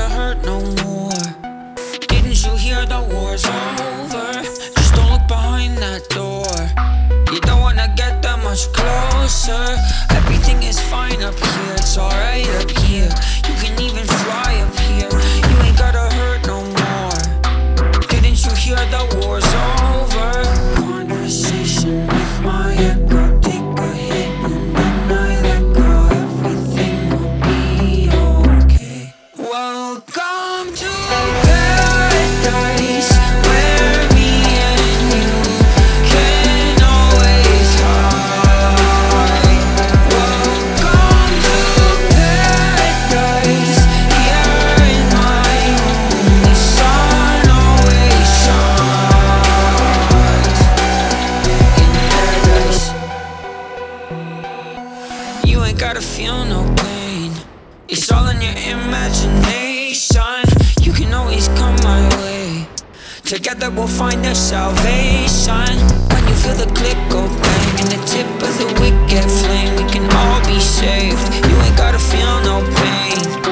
hurt no more. Didn't you hear the war's over? Just don't look behind that door. You don't wanna get that much closer. Everything is fine up here, it's alright up here. You can even fly up here. You ain't gotta hurt no more. Didn't you hear the war's over? Conversation with my echo, take a hit and then I let go. Everything will be okay. Welcome to paradise, where me and you can always hide. Welcome to paradise, here in my room the sun always shines. In paradise, you ain't gotta feel no pain. It's all in your imagination. You can always come my way. Together we'll find our salvation. When you feel the click go bang and the tip of the wick get flame, we can all be saved. You ain't gotta feel no pain.